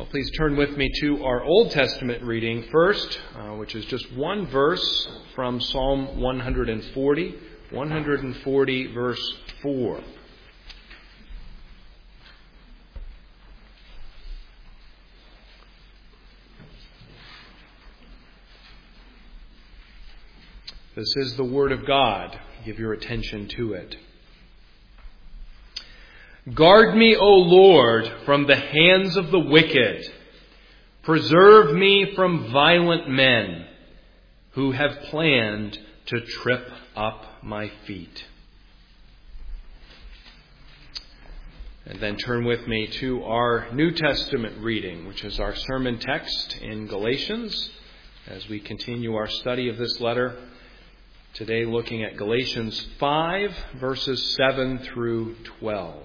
Well, please turn with me to our Old Testament reading first, which is just one verse from Psalm 140, 140 verse 4. This is the Word of God. Give your attention to it. Guard me, O Lord, from the hands of the wicked. Preserve me from violent men who have planned to trip up my feet. And then turn with me to our New Testament reading, which is our sermon text in Galatians, as we continue our study of this letter. Today looking at Galatians 5, verses 7 through 12.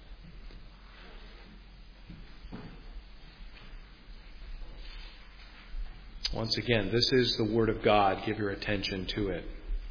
Once again, this is the Word of God. Give your attention to it.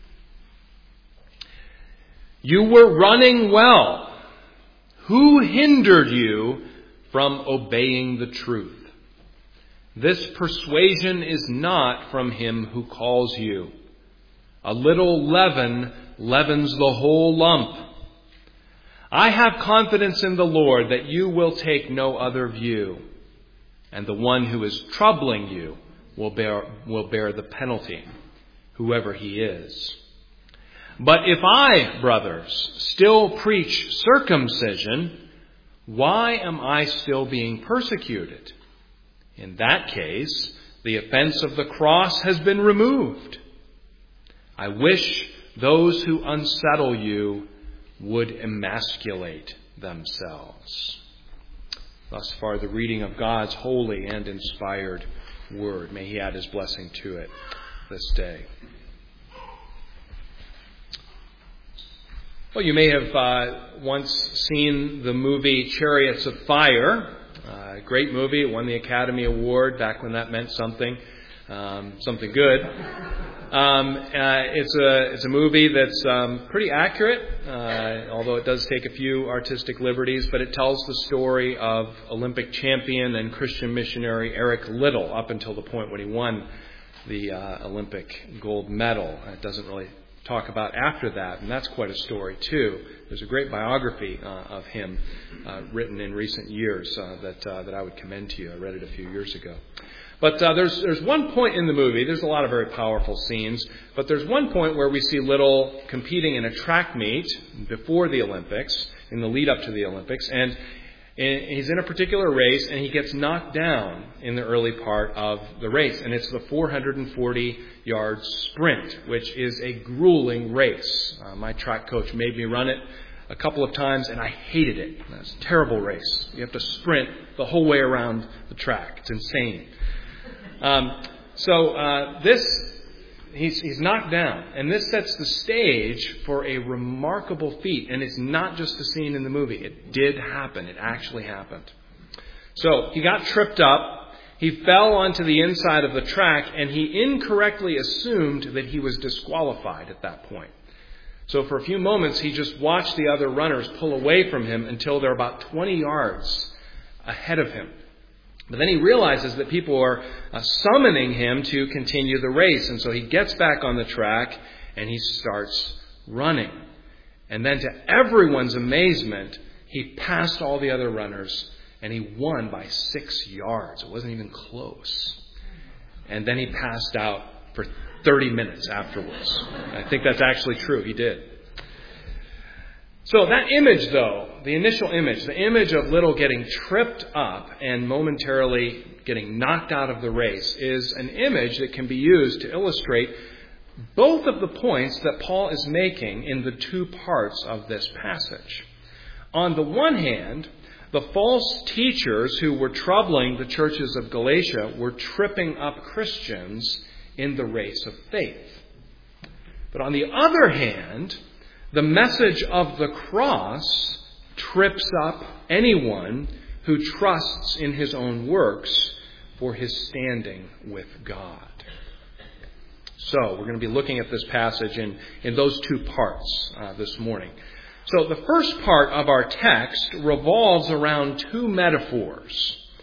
You were running well. Who hindered you from obeying the truth? This persuasion is not from him who calls you. A little leaven leavens the whole lump. I have confidence in the Lord that you will take no other view, and the one who is troubling you will bear the penalty, whoever he is. But if I, brothers, still preach circumcision, why am I still being persecuted? In that case, the offense of the cross has been removed. I wish those who unsettle you would emasculate themselves. Thus far, the reading of God's holy and inspired Word. May He add His blessing to it this day. Well, you may have once seen the movie Chariots of Fire. Great movie. It won the Academy Award back when that meant something. Something good. It's a movie that's pretty accurate, although it does take a few artistic liberties, but it tells the story of Olympic champion and Christian missionary Eric Liddell up until the point when he won the Olympic gold medal. It doesn't really talk about after that, and that's quite a story too. There's a great biography of him written in recent years that I would commend to you. I read it a few years ago. But there's one point in the movie, there's a lot of very powerful scenes, but there's one point where we see Liddell competing in a track meet before the Olympics, in the lead up to the Olympics, and he's in a particular race and he gets knocked down in the early part of the race, and it's the 440-yard sprint, which is a grueling race. My track coach made me run it a couple of times, and I hated it. It's a terrible race. You have to sprint the whole way around the track. It's insane. He's knocked down, and this sets the stage for a remarkable feat, and it's not just a scene in the movie. It did happen. It actually happened. So he got tripped up, he fell onto the inside of the track, and he incorrectly assumed that he was disqualified at that point. So for a few moments, he just watched the other runners pull away from him until they're about 20 yards ahead of him. But then he realizes that people are summoning him to continue the race. And so he gets back on the track and he starts running. And then to everyone's amazement, he passed all the other runners and he won by 6 yards. It wasn't even close. And then he passed out for 30 minutes afterwards. I think that's actually true. He did. So that image, though, the initial image, the image of Liddell getting tripped up and momentarily getting knocked out of the race, is an image that can be used to illustrate both of the points that Paul is making in the two parts of this passage. On the one hand, the false teachers who were troubling the churches of Galatia were tripping up Christians in the race of faith. But on the other hand, the message of the cross trips up anyone who trusts in his own works for his standing with God. So we're going to be looking at this passage in those two parts this morning. So the first part of our text revolves around two metaphors.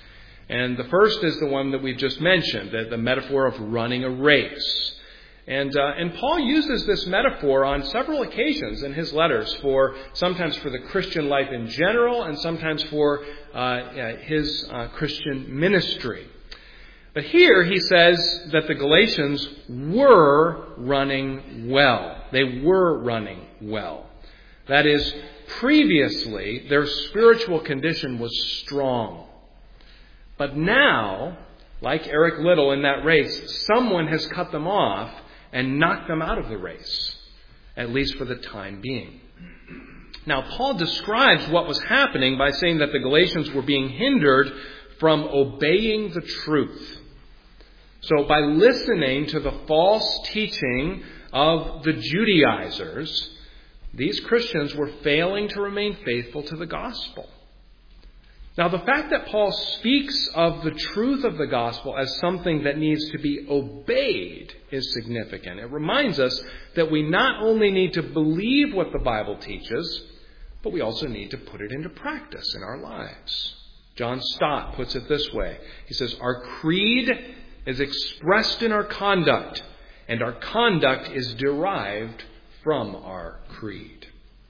And the first is the one that we've just mentioned, the metaphor of running a race. And Paul uses this metaphor on several occasions in his letters, sometimes for the Christian life in general, and sometimes for his Christian ministry. But here he says that the Galatians were running well. They were running well. That is, previously their spiritual condition was strong. But now, like Eric Liddell in that race, someone has cut them off and knocked them out of the race, at least for the time being. Now, Paul describes what was happening by saying that the Galatians were being hindered from obeying the truth. So by listening to the false teaching of the Judaizers, these Christians were failing to remain faithful to the gospel. Now, the fact that Paul speaks of the truth of the gospel as something that needs to be obeyed is significant. It reminds us that we not only need to believe what the Bible teaches, but we also need to put it into practice in our lives. John Stott puts it this way. He says, "Our creed is expressed in our conduct, and our conduct is derived from our creed."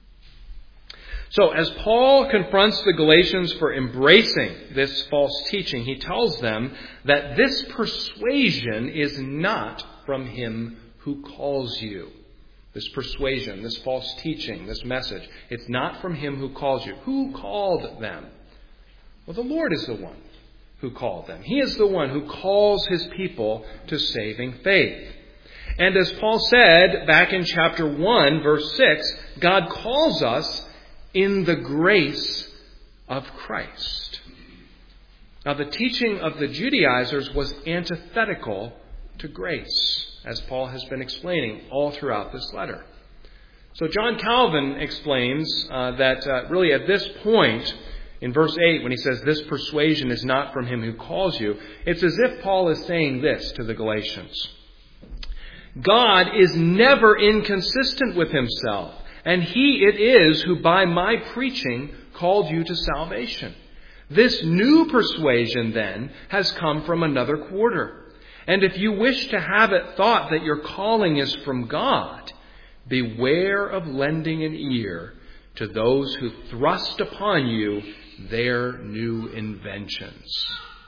So as Paul confronts the Galatians for embracing this false teaching, he tells them that this persuasion is not from him who calls you. This persuasion, this false teaching, this message, it's not from him who calls you. Who called them? Well, the Lord is the one who called them. He is the one who calls his people to saving faith. And as Paul said back in chapter 1, verse 6, God calls us in the grace of Christ. Now, the teaching of the Judaizers was antithetical to grace, as Paul has been explaining all throughout this letter. So John Calvin explains that really at this point, in verse 8, when he says, "This persuasion is not from him who calls you," it's as if Paul is saying this to the Galatians. God is never inconsistent with himself, and he it is who by my preaching called you to salvation. This new persuasion, then, has come from another quarter. And if you wish to have it thought that your calling is from God, beware of lending an ear to those who thrust upon you their new inventions.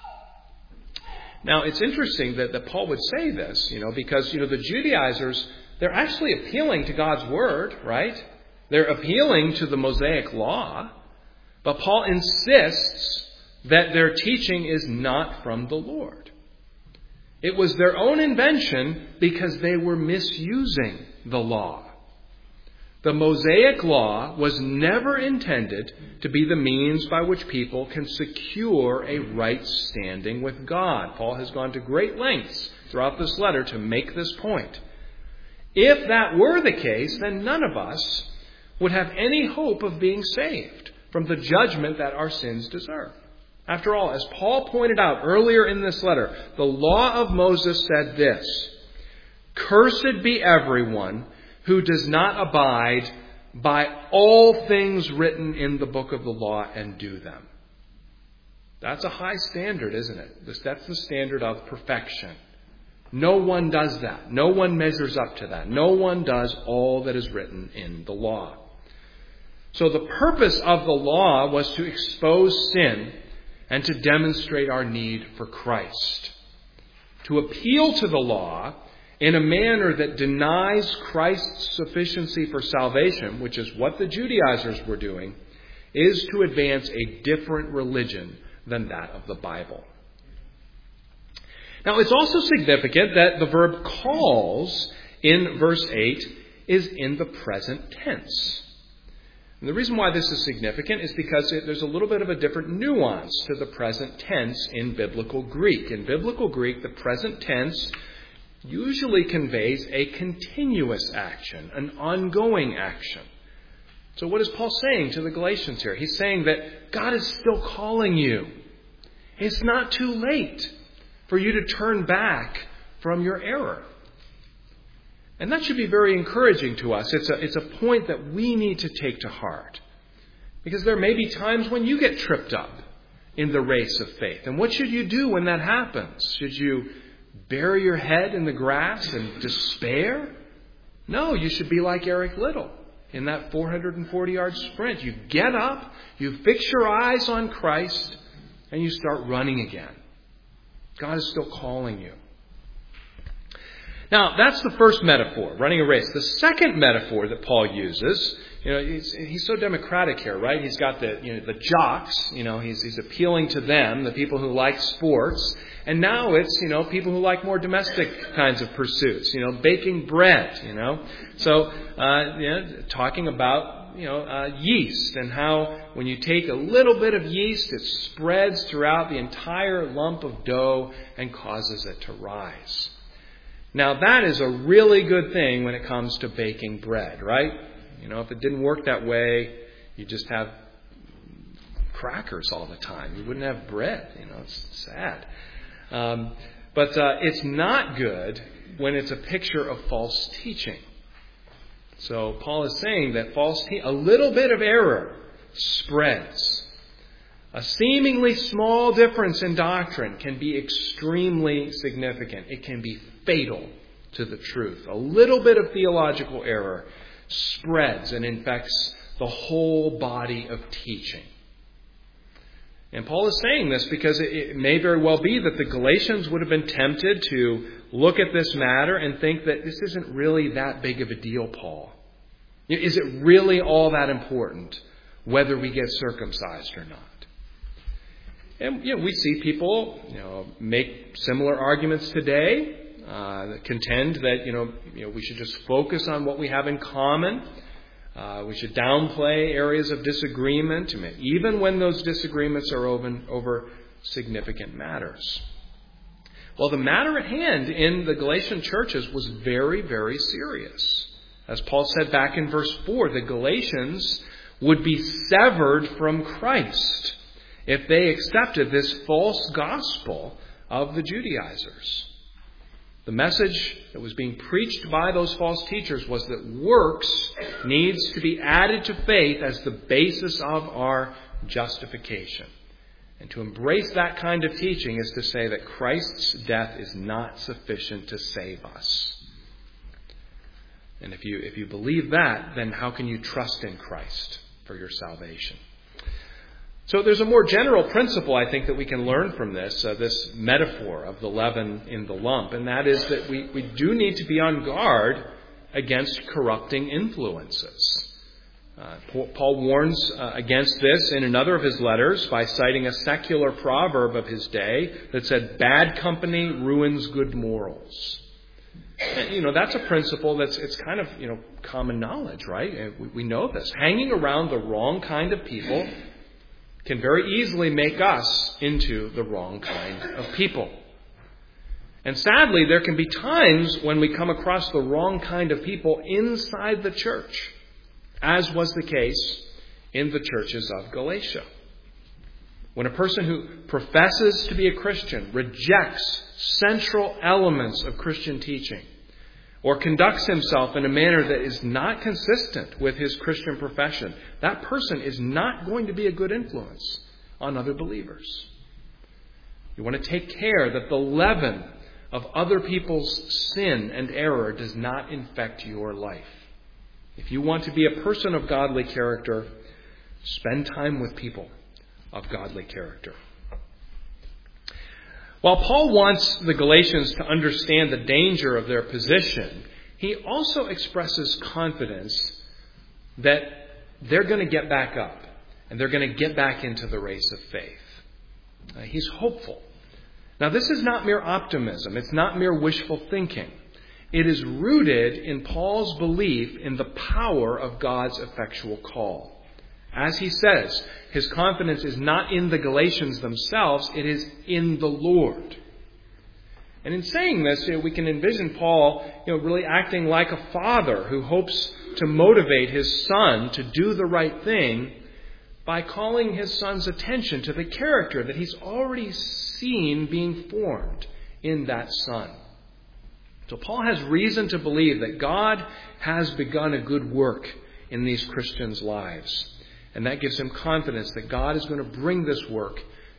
Now, it's interesting that Paul would say this, because, the Judaizers, they're actually appealing to God's word, right? They're appealing to the Mosaic law. But Paul insists that their teaching is not from the Lord. It was their own invention because they were misusing the law. The Mosaic law was never intended to be the means by which people can secure a right standing with God. Paul has gone to great lengths throughout this letter to make this point. If that were the case, then none of us would have any hope of being saved from the judgment that our sins deserve. After all, as Paul pointed out earlier in this letter, the law of Moses said this: "Cursed be everyone who does not abide by all things written in the book of the law and do them." That's a high standard, isn't it? That's the standard of perfection. No one does that. No one measures up to that. No one does all that is written in the law. So the purpose of the law was to expose sin and to demonstrate our need for Christ. To appeal to the law in a manner that denies Christ's sufficiency for salvation, which is what the Judaizers were doing, is to advance a different religion than that of the Bible. Now, it's also significant that the verb calls in verse 8 is in the present tense. And the reason why this is significant is because there's a little bit of a different nuance to the present tense in biblical Greek. In biblical Greek, the present tense usually conveys a continuous action, an ongoing action. So what is Paul saying to the Galatians here? He's saying that God is still calling you. It's not too late for you to turn back from your error. And that should be very encouraging to us. It's a point that we need to take to heart. Because there may be times when you get tripped up in the race of faith. And what should you do when that happens? Should you bury your head in the grass and despair? No, you should be like Eric Liddell in that 440-yard sprint. You get up, you fix your eyes on Christ, and you start running again. God is still calling you. Now, that's the first metaphor, running a race. The second metaphor that Paul uses, he's so democratic here, right? He's got the jocks, he's appealing to them, the people who like sports. And now it's, people who like more domestic kinds of pursuits, baking bread, So, talking about, yeast and how when you take a little bit of yeast, it spreads throughout the entire lump of dough and causes it to rise. Now, that is a really good thing when it comes to baking bread, right? If it didn't work that way, you just have crackers all the time. You wouldn't have bread. It's sad. But it's not good when it's a picture of false teaching. So Paul is saying that a little bit of error spreads. A seemingly small difference in doctrine can be extremely significant. It can be fatal to the truth. A little bit of theological error spreads and infects the whole body of teaching. And Paul is saying this because it may very well be that the Galatians would have been tempted to look at this matter and think that this isn't really that big of a deal, Paul. Is it really all that important whether we get circumcised or not? And we see people, make similar arguments today, that contend that we should just focus on what we have in common. We should downplay areas of disagreement, even when those disagreements are over significant matters. Well, the matter at hand in the Galatian churches was very, very serious. As Paul said back in verse 4, the Galatians would be severed from Christ if they accepted this false gospel of the Judaizers. The message that was being preached by those false teachers was that works needs to be added to faith as the basis of our justification. And to embrace that kind of teaching is to say that Christ's death is not sufficient to save us. And if you believe that, then how can you trust in Christ for your salvation? So there's a more general principle, I think, that we can learn from this metaphor of the leaven in the lump, and that is that we do need to be on guard against corrupting influences. Paul warns against this in another of his letters by citing a secular proverb of his day that said, "Bad company ruins good morals." And, that's a principle it's kind of, common knowledge, right? We know this. Hanging around the wrong kind of people can very easily make us into the wrong kind of people. And sadly, there can be times when we come across the wrong kind of people inside the church, as was the case in the churches of Galatia. When a person who professes to be a Christian rejects central elements of Christian teaching, or conducts himself in a manner that is not consistent with his Christian profession, that person is not going to be a good influence on other believers. You want to take care that the leaven of other people's sin and error does not infect your life. If you want to be a person of godly character, spend time with people of godly character. While Paul wants the Galatians to understand the danger of their position, he also expresses confidence that they're going to get back up and they're going to get back into the race of faith. He's hopeful. Now, this is not mere optimism. It's not mere wishful thinking. It is rooted in Paul's belief in the power of God's effectual call. As he says, his confidence is not in the Galatians themselves, it is in the Lord. And in saying this, we can envision Paul, really acting like a father who hopes to motivate his son to do the right thing by calling his son's attention to the character that he's already seen being formed in that son. So Paul has reason to believe that God has begun a good work in these Christians' lives. And that gives him confidence that God is going to bring this work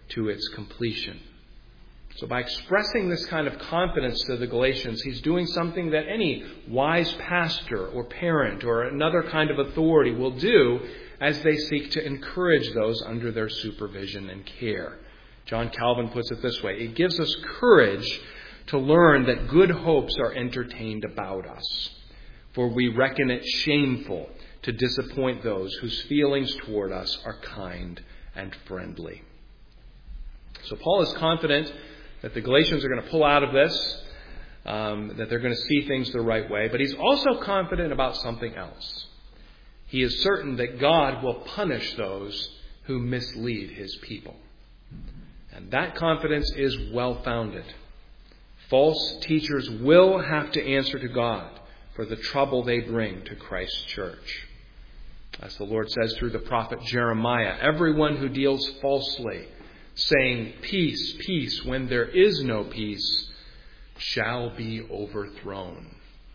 to its completion. So by expressing this kind of confidence to the Galatians, he's doing something that any wise pastor or parent or another kind of authority will do as they seek to encourage those under their supervision and care. John Calvin puts it this way: it gives us courage to learn that good hopes are entertained about us, for we reckon it shameful to disappoint those whose feelings toward us are kind and friendly. So Paul is confident that the Galatians are going to pull out of this, that they're going to see things the right way, but he's also confident about something else. He is certain that God will punish those who mislead his people. And that confidence is well-founded. False teachers will have to answer to God for the trouble they bring to Christ's church. As the Lord says through the prophet Jeremiah, everyone who deals falsely, saying, peace, peace, when there is no peace, shall be overthrown.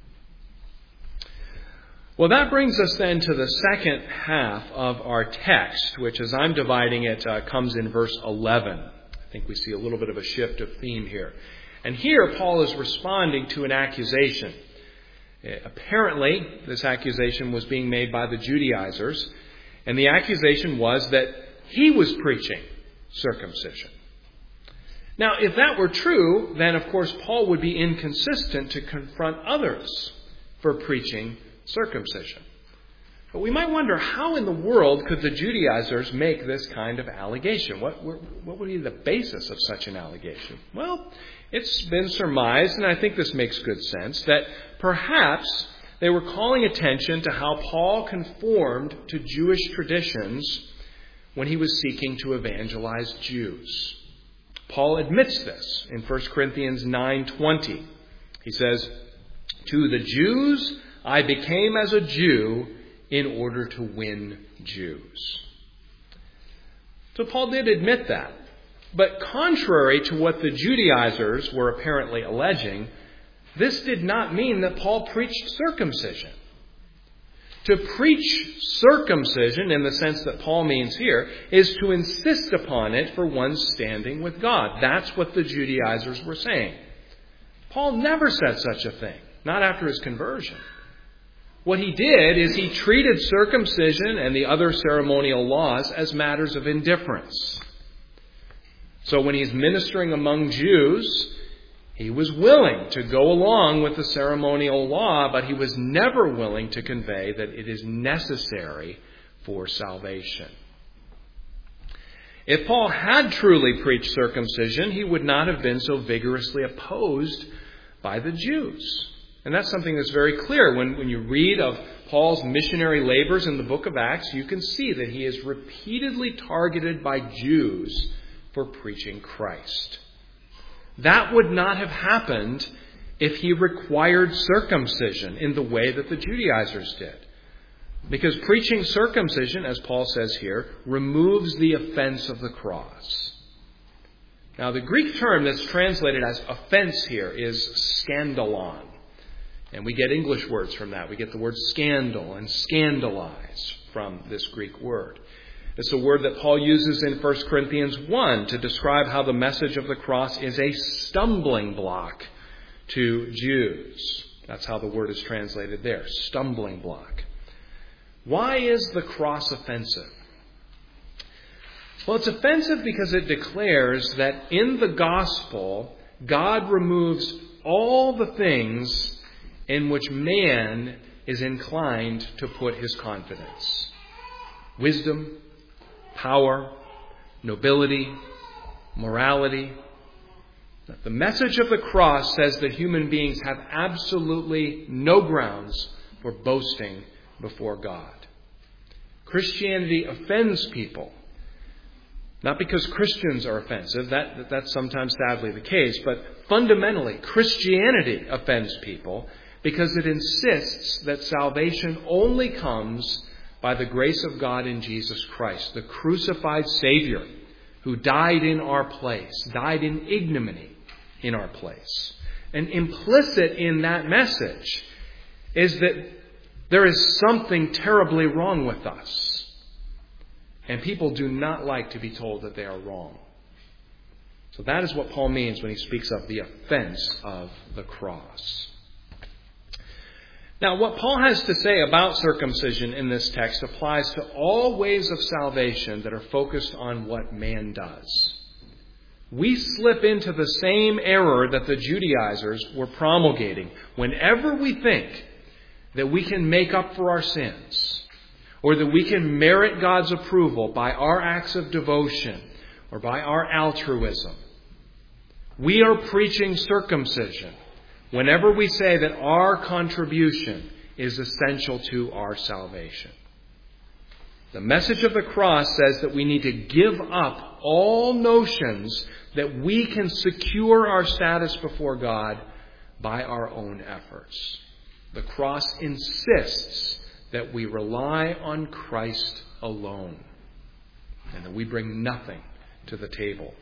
Well, that brings us then to the second half of our text, which, as I'm dividing it, comes in verse 11. I think we see a little bit of a shift of theme here. And here, Paul is responding to an accusation. Apparently, this accusation was being made by the Judaizers, and the accusation was that he was preaching circumcision. Now, if that were true, then of course Paul would be inconsistent to confront others for preaching circumcision. But we might wonder, how in the world could the Judaizers make this kind of allegation? What would be the basis of such an allegation? Well, it's been surmised, and I think this makes good sense, that perhaps they were calling attention to how Paul conformed to Jewish traditions when he was seeking to evangelize Jews. Paul admits this in 1 Corinthians 9:20. He says, "To the Jews I became as a Jew in order to win Jews." So Paul did admit that. But contrary to what the Judaizers were apparently alleging, this did not mean that Paul preached circumcision. To preach circumcision, in the sense that Paul means here, is to insist upon it for one's standing with God. That's what the Judaizers were saying. Paul never said such a thing, not after his conversion. What he did is he treated circumcision and the other ceremonial laws as matters of indifference. So when he's ministering among Jews, he was willing to go along with the ceremonial law, but he was never willing to convey that it is necessary for salvation. If Paul had truly preached circumcision, he would not have been so vigorously opposed by the Jews. And that's something that's very clear. When you read of Paul's missionary labors in the book of Acts, you can see that he is repeatedly targeted by Jews for preaching Christ. That would not have happened if he required circumcision in the way that the Judaizers did. Because preaching circumcision, as Paul says here, removes the offense of the cross. Now, the Greek term that's translated as offense here is scandalon. And we get English words from that. We get the word scandal and scandalize from this Greek word. It's a word that Paul uses in 1 Corinthians 1 to describe how the message of the cross is a stumbling block to Jews. That's how the word is translated there, stumbling block. Why is the cross offensive? Well, it's offensive because it declares that in the gospel, God removes all the things in which man is inclined to put his confidence. Wisdom, power, nobility, morality. The message of the cross says that human beings have absolutely no grounds for boasting before God. Christianity offends people. Not because Christians are offensive, that's sometimes sadly the case, but fundamentally, Christianity offends people because it insists that salvation only comes by the grace of God in Jesus Christ, the crucified Savior who died in our place, died in ignominy in our place. And implicit in that message is that there is something terribly wrong with us. And people do not like to be told that they are wrong. So that is what Paul means when he speaks of the offense of the cross. Now, what Paul has to say about circumcision in this text applies to all ways of salvation that are focused on what man does. We slip into the same error that the Judaizers were promulgating whenever we think that we can make up for our sins, or that we can merit God's approval by our acts of devotion or by our altruism. We are preaching circumcision whenever we say that our contribution is essential to our salvation. The message of the cross says that we need to give up all notions that we can secure our status before God by our own efforts. The cross insists that we rely on Christ alone and that we bring nothing to the table.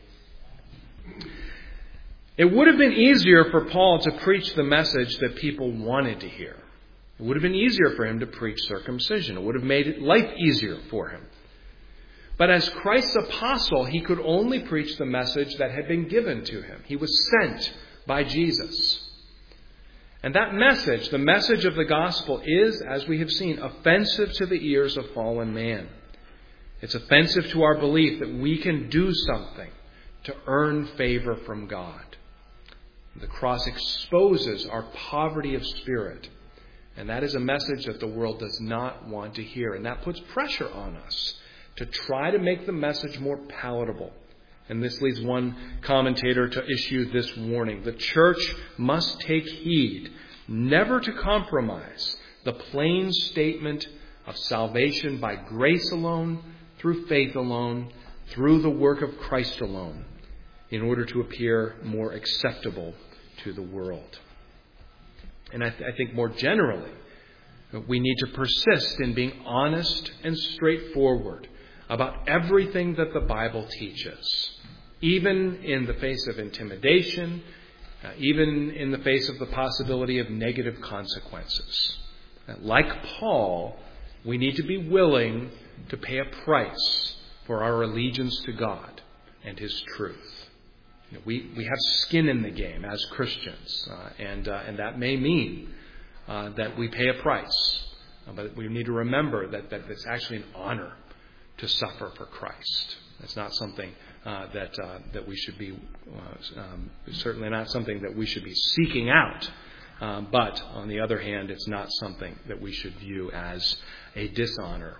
It would have been easier for Paul to preach the message that people wanted to hear. It would have been easier for him to preach circumcision. It would have made life easier for him. But as Christ's apostle, he could only preach the message that had been given to him. He was sent by Jesus. And that message, the message of the gospel, is, as we have seen, offensive to the ears of fallen man. It's offensive to our belief that we can do something to earn favor from God. The cross exposes our poverty of spirit. And that is a message that the world does not want to hear. And that puts pressure on us to try to make the message more palatable. And this leads one commentator to issue this warning. The church must take heed never to compromise the plain statement of salvation by grace alone, through faith alone, through the work of Christ alone, in order to appear more acceptable to the world. And I think more generally, we need to persist in being honest and straightforward about everything that the Bible teaches, even in the face of intimidation, even in the face of the possibility of negative consequences. Like Paul, we need to be willing to pay a price for our allegiance to God and His truth. We have skin in the game as Christians, and that may mean that we pay a price. But we need to remember that it's actually an honor to suffer for Christ. It's not something that we should be, certainly not something that we should be seeking out. But on the other hand, it's not something that we should view as a dishonor.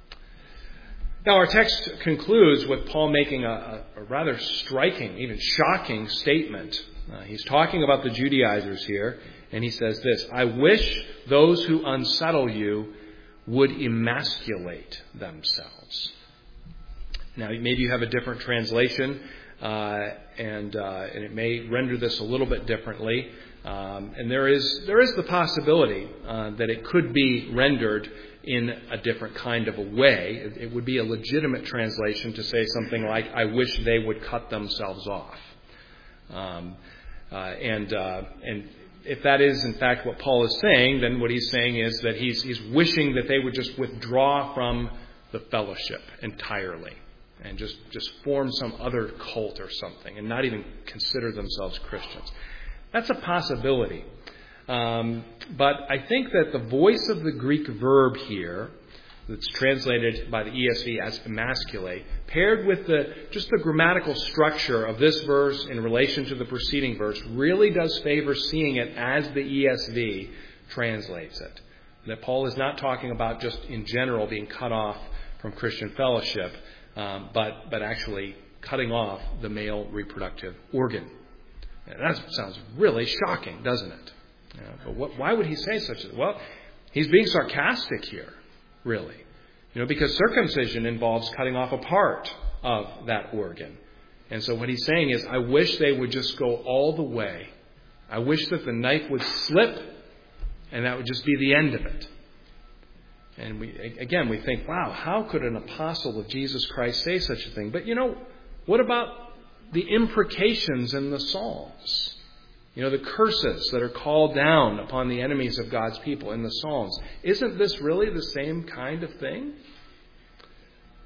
Now, our text concludes with Paul making a rather striking, even shocking statement. He's talking about the Judaizers here, and he says this: I wish those who unsettle you would emasculate themselves. Now, maybe you have a different translation, and it may render this a little bit differently. And there is the possibility that it could be rendered in a different kind of a way. It would be a legitimate translation to say something like, I wish they would cut themselves off. And if that is in fact what Paul is saying, then what he's saying is that he's wishing that they would just withdraw from the fellowship entirely and just form some other cult or something and not even consider themselves Christians. That's a possibility. But I think that the voice of the Greek verb here, that's translated by the ESV as emasculate, paired with the grammatical structure of this verse in relation to the preceding verse, really does favor seeing it as the ESV translates it. That Paul is not talking about just in general being cut off from Christian fellowship, but actually cutting off the male reproductive organ. And that sounds really shocking, doesn't it? But why would he say such a thing? Well, he's being sarcastic here, really. Because circumcision involves cutting off a part of that organ. And so what he's saying is, I wish they would just go all the way. I wish that the knife would slip and that would just be the end of it. And we think, wow, how could an apostle of Jesus Christ say such a thing? But what about the imprecations in the Psalms? The curses that are called down upon the enemies of God's people in the Psalms. Isn't this really the same kind of thing?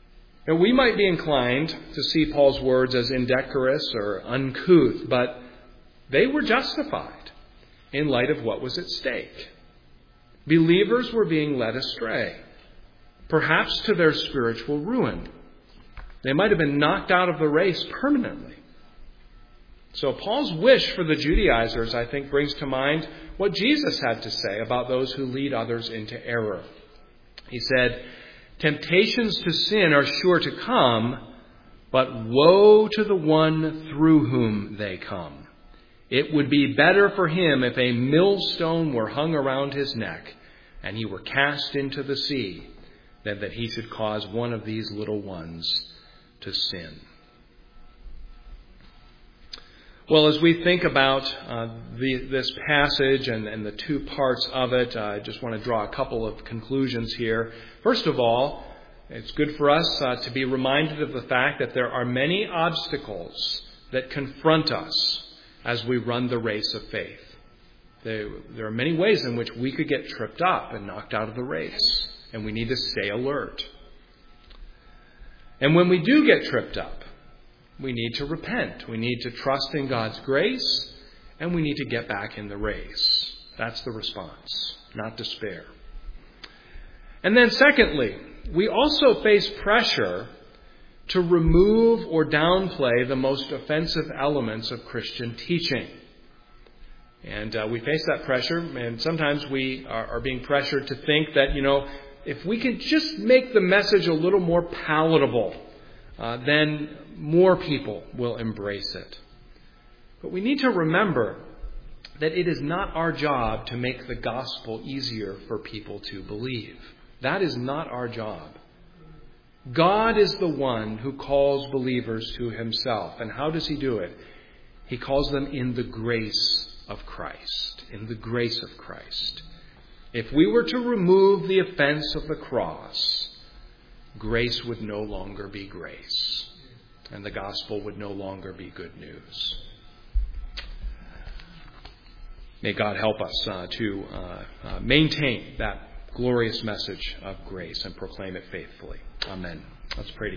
Now, we might be inclined to see Paul's words as indecorous or uncouth, but they were justified in light of what was at stake. Believers were being led astray, perhaps to their spiritual ruin. They might have been knocked out of the race permanently. So Paul's wish for the Judaizers, I think, brings to mind what Jesus had to say about those who lead others into error. He said, "Temptations to sin are sure to come, but woe to the one through whom they come. It would be better for him if a millstone were hung around his neck and he were cast into the sea than that he should cause one of these little ones to sin." Well, as we think about this passage and the two parts of it, I just want to draw a couple of conclusions here. First of all, it's good for us to be reminded of the fact that there are many obstacles that confront us as we run the race of faith. There are many ways in which we could get tripped up and knocked out of the race, and we need to stay alert. And when we do get tripped up, we need to repent. We need to trust in God's grace, and we need to get back in the race. That's the response, not despair. And then secondly, we also face pressure to remove or downplay the most offensive elements of Christian teaching. And we face that pressure, and sometimes we are being pressured to think that, if we can just make the message a little more palatable, then more people will embrace it. But we need to remember that it is not our job to make the gospel easier for people to believe. That is not our job. God is the one who calls believers to himself. And how does he do it? He calls them in the grace of Christ. In the grace of Christ. If we were to remove the offense of the cross, grace would no longer be grace. And the gospel would no longer be good news. May God help us to maintain that glorious message of grace and proclaim it faithfully. Amen. Let's pray together.